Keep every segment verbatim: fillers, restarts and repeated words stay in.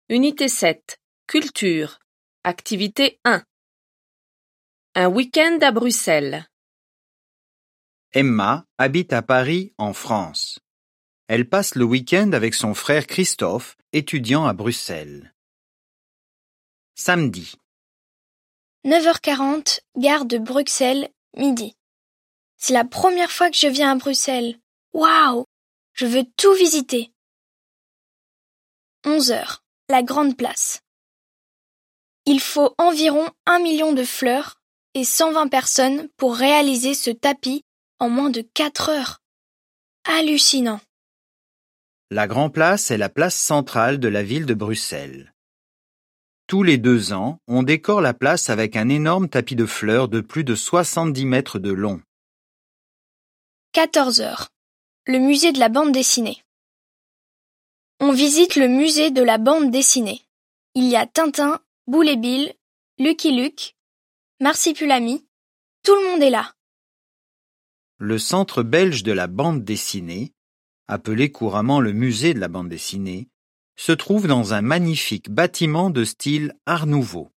Unité sept. Culture. Activité un. Un week-end à Bruxelles. Emma habite à Paris, en France. Elle passe le week-end avec son frère Christophe, étudiant à Bruxelles. Samedi. neuf heures quarante, gare de Bruxelles, midi. C'est la première fois que je viens à Bruxelles. Waouh! Je veux tout visiter. onze heures, la grande place. Il faut environ un million de fleurs et cent vingt personnes pour réaliser ce tapis en moins de quatre heures. Hallucinant. La Grand Place est la place centrale de la ville de Bruxelles. Tous les deux ans, on décore la place avec un énorme tapis de fleurs de plus de soixante-dix mètres de long. quatorze heures. Le musée de la bande dessinée. On visite le musée de la bande dessinée. Il y a Tintin, Boule et Bill, Lucky Luke, Marsipulami. Tout le monde est là. Le Centre belge de la bande dessinée, appelé couramment le musée de la bande dessinée, se trouve dans un magnifique bâtiment de style Art Nouveau.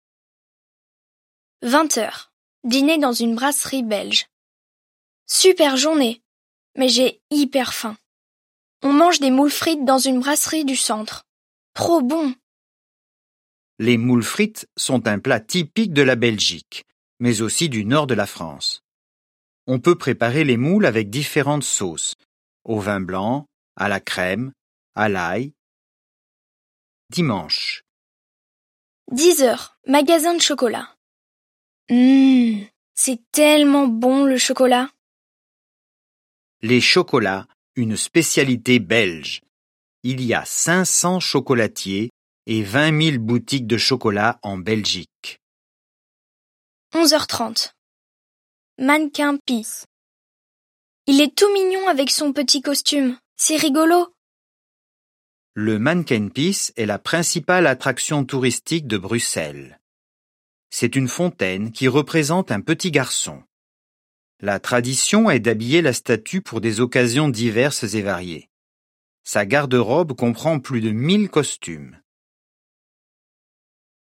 vingt heures. Dîner dans une brasserie belge. Super journée, mais j'ai hyper faim. On mange des moules frites dans une brasserie du centre. Trop bon! Les moules frites sont un plat typique de la Belgique, mais aussi du nord de la France. On peut préparer les moules avec différentes sauces, au vin blanc, à la crème, à l'ail. Dimanche. dix heures. Magasin de chocolat. Mmh, c'est tellement bon le chocolat. Les chocolats, une spécialité belge. Il y a cinq cents chocolatiers et vingt mille boutiques de chocolat en Belgique. onze heures trente. Mannequin Peace. Il est tout mignon avec son petit costume. C'est rigolo. Le Mannequin Peace est la principale attraction touristique de Bruxelles. C'est une fontaine qui représente un petit garçon. La tradition est d'habiller la statue pour des occasions diverses et variées. Sa garde-robe comprend plus de mille costumes.